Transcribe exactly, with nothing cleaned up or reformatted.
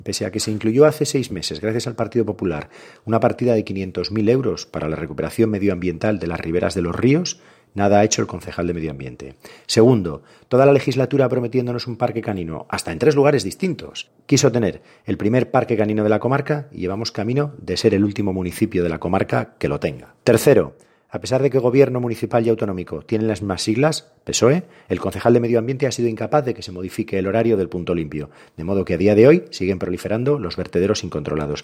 Pese a que se incluyó hace seis meses, gracias al Partido Popular, una partida de quinientos mil euros para la recuperación medioambiental de las riberas de los ríos, nada ha hecho el concejal de Medio Ambiente. Segundo, toda la legislatura prometiéndonos un parque canino, hasta en tres lugares distintos. Quiso tener el primer parque canino de la comarca y llevamos camino de ser el último municipio de la comarca que lo tenga. Tercero, a pesar de que Gobierno municipal y autonómico tienen las mismas siglas, P S O E, el concejal de Medio Ambiente ha sido incapaz de que se modifique el horario del punto limpio, de modo que a día de hoy siguen proliferando los vertederos incontrolados.